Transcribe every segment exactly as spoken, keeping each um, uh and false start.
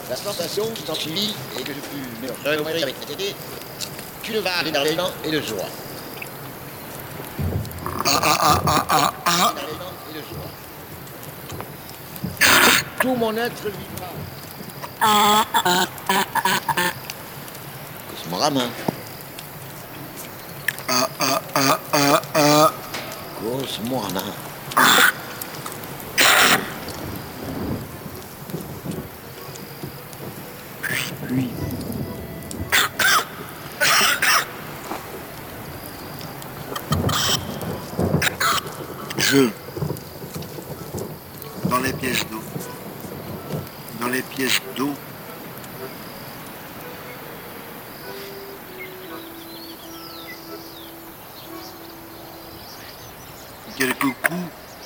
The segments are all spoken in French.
La sensation qui s'en suivit et que je pus me remémorer avec mes tétés fut de vague d'émerveillement et de joie. Ah ah ah ah ah ah. D'émerveillement et de joie. Tout mon être vibra. Ah ah ah ah ah. C'est mon ramin. Ah ah ah ah ah. Cause mon ramin. Lui. Je. Dans les pièces d'eau. Dans les pièces d'eau. Quelques coups.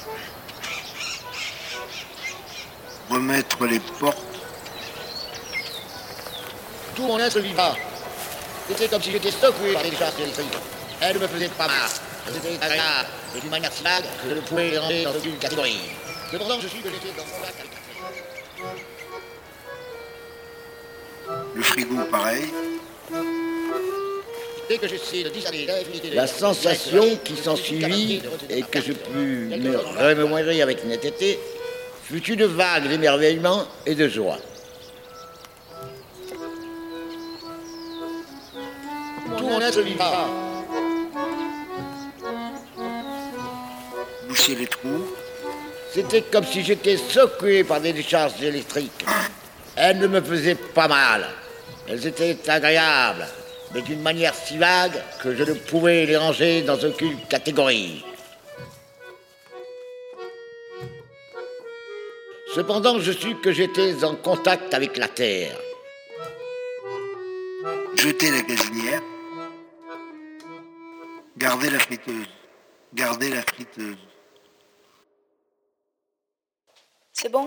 Remettre les portes. Tout mon être vibra. C'était comme si j'étais secoué par des décharges électriques. Elle ne me faisait pas mal. C'était agréable, et d'une manière si vague que je ne pouvais les ranger dans aucune catégorie. Cependant, je suis que j'étais dans contact avec la terre. Le frigo, pareil. Dès que j'essayais de discerner l'infinité de la sensation qui s'ensuivit et que je pus me remémorer avec netteté fut une vague d'émerveillement et de joie. Tout mon être vibra. Boucher les trous. C'était comme si j'étais secoué par des décharges électriques. Elles ne me faisaient pas mal. Elles étaient agréables, mais d'une manière si vague que je ne pouvais les ranger dans aucune catégorie. Cependant, je sus que j'étais en contact avec la terre. Jeter la gazinière. Garder la friteuse. Garder la friteuse. C'est bon?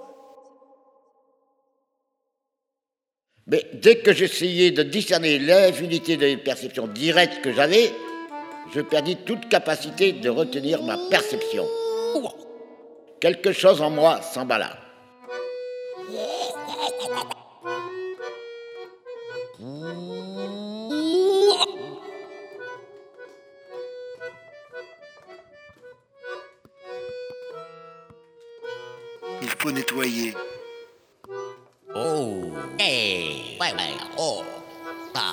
Mais dès que j'essayais de discerner l'infinité de perceptions directes que j'avais, je perdis toute capacité de retenir ma perception. Quelque chose en moi s'emballa. Il faut nettoyer. Oh, hey, ouais, ouais, oh, ah.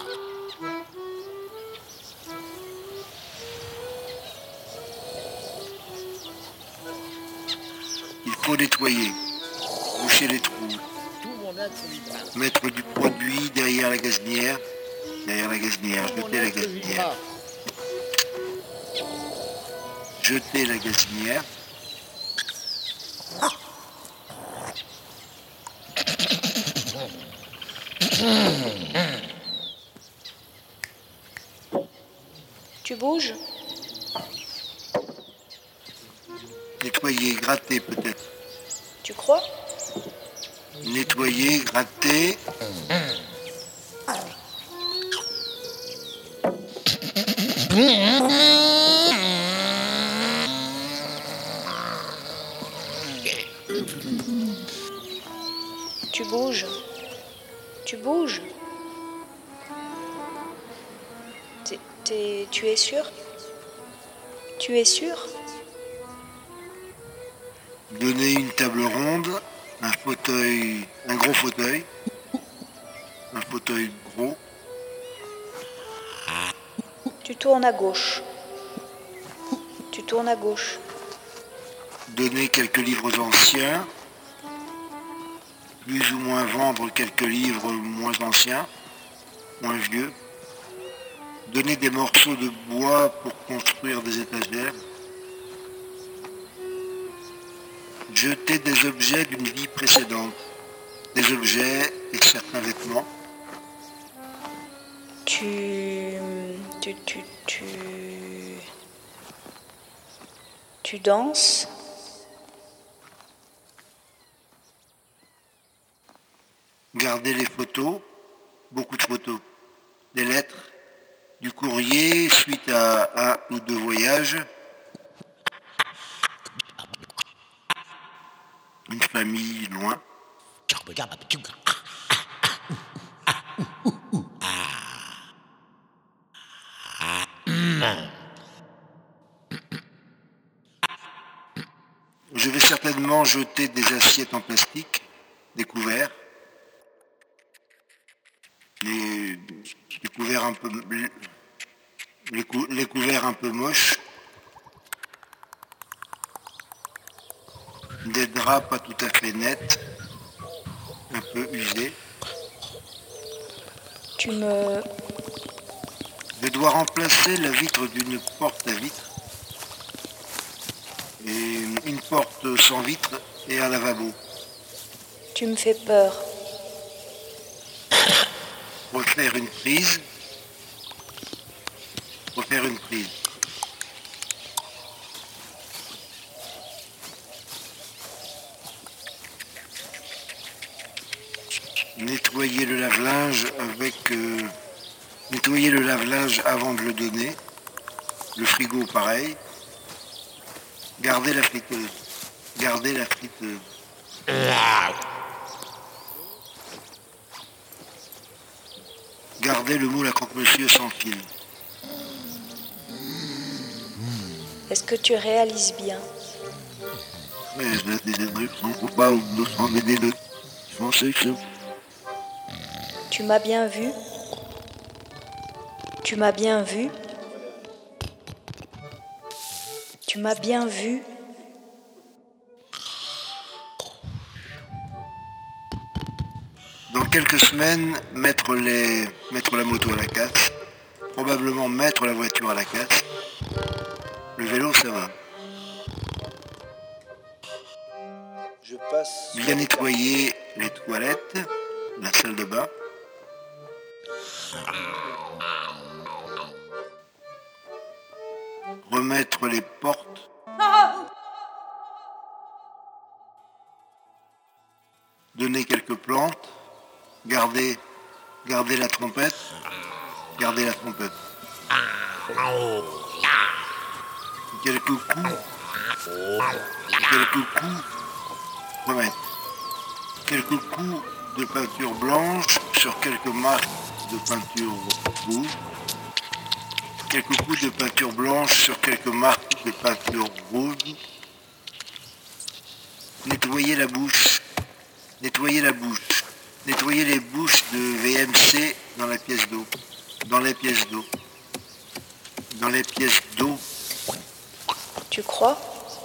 Il faut nettoyer. Boucher les trous. Tout mon être vibra. Mettre du produit derrière la gazinière. Derrière la gazinière. Tout mon Jeter la être gazinière. vibra. Jeter la gazinière. Tu bouges? Nettoyer, gratter peut-être. Tu crois? Nettoyer, gratter. Tu bouges? Tu bouges? T'es- t'es- tu es sûr? Tu es sûr? Donner une table ronde. Un fauteuil. Un gros fauteuil. Un fauteuil gros. Tu tournes à gauche. Tu tournes à gauche. Donner quelques livres anciens. Plus ou moins vendre quelques livres moins anciens. Moins vieux. Donner des morceaux de bois pour construire des étagères. Jeter des objets d'une vie précédente. Des objets et certains vêtements. Tu... Tu... Tu... Tu... Tu danses? Garder les photos. Beaucoup de photos. Des lettres. Du courrier suite à un ou deux voyages. Une famille loin. rapidement jeter des assiettes en plastique, des couverts, les, les couverts un peu les, cou, les couverts un peu moches, des draps pas tout à fait nets, un peu usés. Tu me... Je dois remplacer la vitre d'une porte à vitre et une porte sans vitre et un lavabo. Tu me fais peur. Refaire une prise. Refaire une prise. Nettoyer le lave-linge avec... Euh, nettoyer le lave-linge avant de le donner. Le frigo, pareil. Garder la friteuse. Garder la friteuse. Garder le moule à croque-monsieur sans fil. Est-ce que tu réalises bien? Mais je laisse des trucs sans pas ou deux cents D D de français que Tu m'as bien vu? Tu m'as bien vu? Tu m'as bien vu? Dans quelques semaines, mettre, les, mettre la moto à la casse, probablement mettre la voiture à la casse. Le vélo, ça va. Je passe. Bien nettoyer les toilettes, la salle de bain. Remettre les portes. Donner quelques plantes. Garder, garder la trompette. Garder la trompette. Quelques coups. Quelques coups. Remettre. Quelques coups de peinture blanche sur quelques marques de peinture rouge. Quelques coups de peinture blanche sur quelques marques de peinture rouge. Nettoyer la bouche. Nettoyer la bouche. Nettoyer les bouches de V M C dans la pièce d'eau. Dans les pièces d'eau. Dans les pièces d'eau. Tu crois?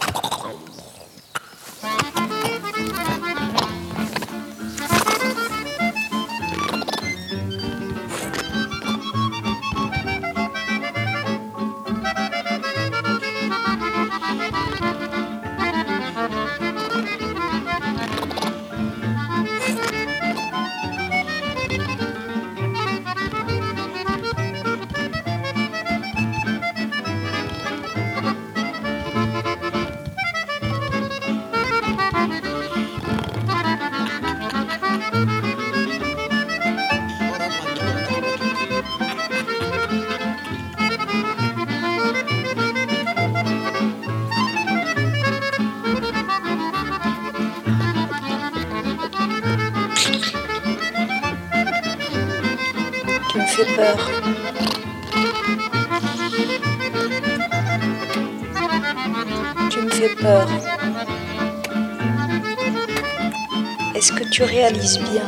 Tu me fais peur. Tu me fais peur. Est-ce que tu réalises bien?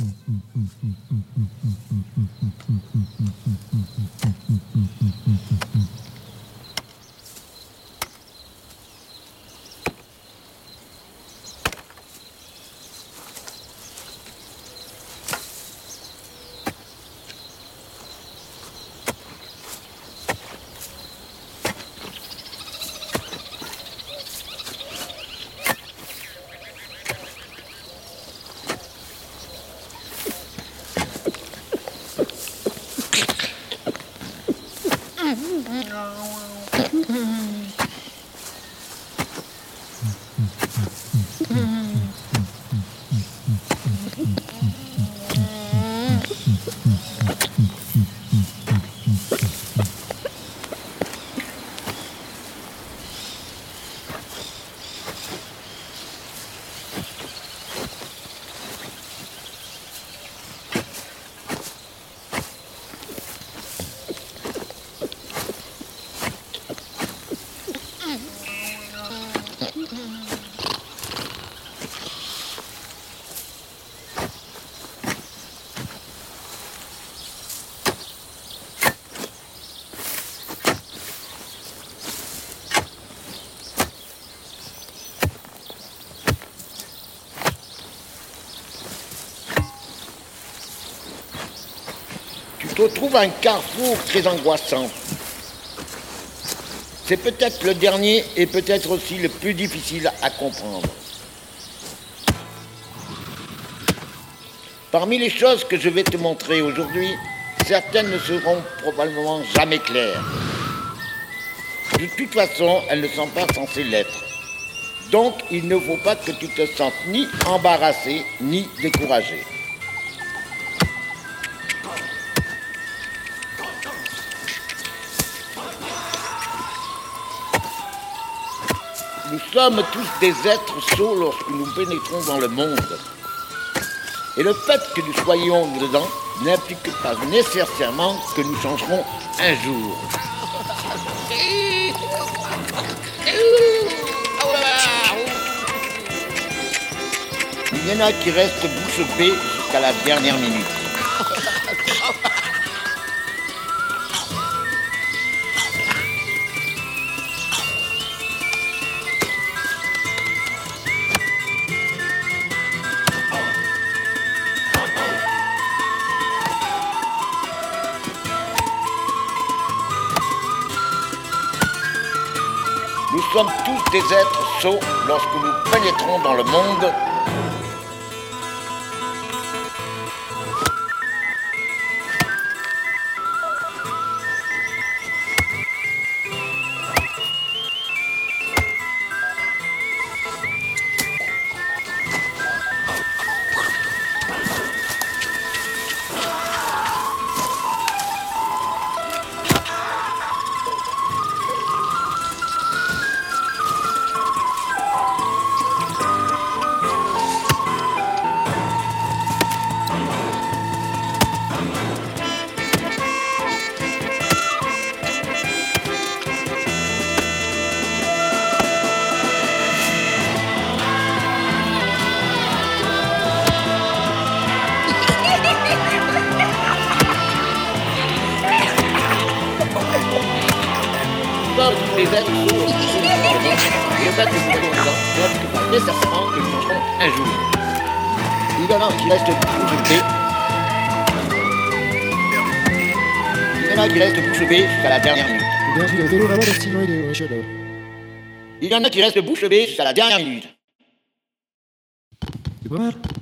Tu te trouves un carrefour très angoissant. C'est peut-être le dernier et peut-être aussi le plus difficile à comprendre. Parmi les choses que je vais te montrer aujourd'hui, certaines ne seront probablement jamais claires. De toute façon, elles ne sont pas censées l'être. Donc, il ne faut pas que tu te sentes ni embarrassé, ni découragé. Nous sommes tous des êtres sots lorsque nous pénétrons dans le monde. Et le fait que nous soyons dedans n'implique pas nécessairement que nous changerons un jour. Il y en a qui restent bouche bée jusqu'à la dernière minute. Nous sommes tous des êtres sots lorsque nous pénétrons dans le monde. Les êtres sots, et le fait que nous soyons dedans n'implique pas nécessairement que nous changerons un jour. Il y en a qui restent bouche bée. Il y en a qui restent bouche bée jusqu'à la dernière minute. Il y en a qui restent bouche bée jusqu'à la dernière minute.